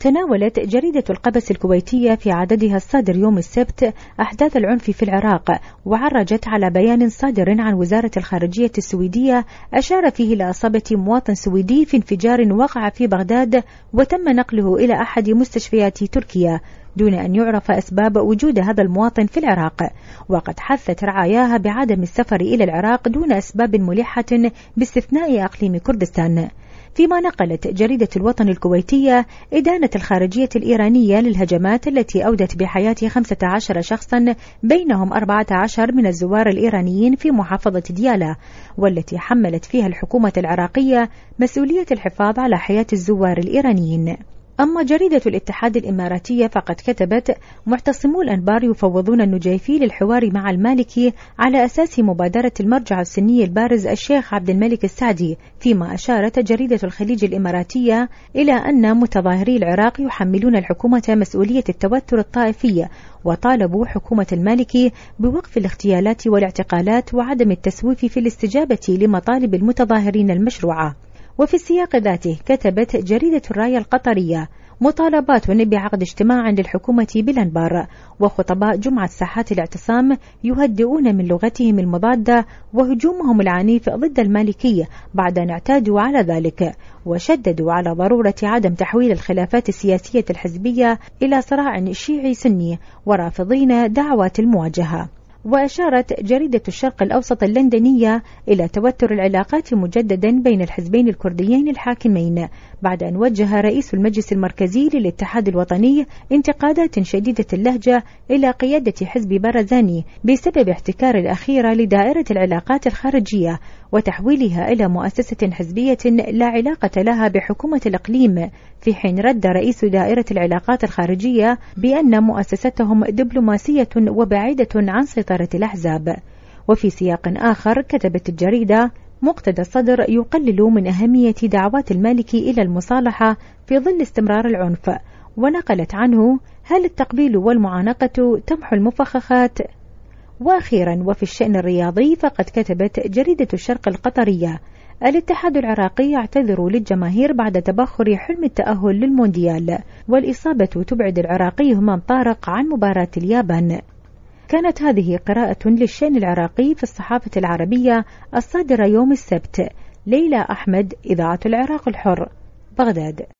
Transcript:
تناولت جريدة القبس الكويتية في عددها الصادر يوم السبت أحداث العنف في العراق، وعرجت على بيان صادر عن وزارة الخارجية السويدية أشار فيه إلى إصابة مواطن سويدي في انفجار وقع في بغداد وتم نقله إلى أحد مستشفيات تركيا دون أن يعرف أسباب وجود هذا المواطن في العراق. وقد حثت رعاياها بعدم السفر إلى العراق دون أسباب ملحة باستثناء أقليم كردستان. فيما نقلت جريدة الوطن الكويتية إدانة الخارجية الإيرانية للهجمات التي أودت بحياة 15 شخصا بينهم 14 من الزوار الإيرانيين في محافظة ديالى، والتي حملت فيها الحكومة العراقية مسؤولية الحفاظ على حياة الزوار الإيرانيين. أما جريدة الاتحاد الإماراتية فقد كتبت: معتصمو الأنبار يفوضون النجيفي للحوار مع المالكي على أساس مبادرة المرجع السني البارز الشيخ عبد الملك السعدي. فيما أشارت جريدة الخليج الإماراتية إلى أن متظاهري العراق يحملون الحكومة مسؤولية التوتر الطائفي، وطالبوا حكومة المالكي بوقف الاغتيالات والاعتقالات وعدم التسويف في الاستجابة لمطالب المتظاهرين المشروعة. وفي السياق ذاته كتبت جريدة الراية القطرية: مطالبات بعقد اجتماع للحكومة بالأنبار، وخطباء جمعة ساحات الاعتصام يهدئون من لغتهم المضادة وهجومهم العنيف ضد المالكية بعد أن اعتادوا على ذلك، وشددوا على ضرورة عدم تحويل الخلافات السياسية الحزبية إلى صراع شيعي سني ورافضين دعوات المواجهة. وأشارت جريدة الشرق الأوسط اللندنية إلى توتر العلاقات مجددا بين الحزبين الكرديين الحاكمين بعد أن وجه رئيس المجلس المركزي للاتحاد الوطني انتقادات شديدة اللهجة إلى قيادة حزب بارزاني بسبب احتكار الأخير لدائرة العلاقات الخارجية وتحويلها إلى مؤسسة حزبية لا علاقة لها بحكومة الإقليم، في حين رد رئيس دائرة العلاقات الخارجية بأن مؤسستهم دبلوماسية وبعيدة عن سيطرة الأحزاب. وفي سياق آخر كتبت الجريدة: مقتدى الصدر يقلل من أهمية دعوات المالكي إلى المصالحة في ظل استمرار العنف، ونقلت عنه: هل التقبيل والمعانقة تمحو المفخخات؟ وأخيرا وفي الشأن الرياضي فقد كتبت جريدة الشرق القطرية: الاتحاد العراقي يعتذر للجماهير بعد تبخر حلم التأهل للمونديال، والإصابة تبعد العراقي همام طارق عن مباراة اليابان. كانت هذه قراءة للشأن العراقي في الصحافة العربية الصادرة يوم السبت. ليلى أحمد، إذاعة العراق الحر، بغداد.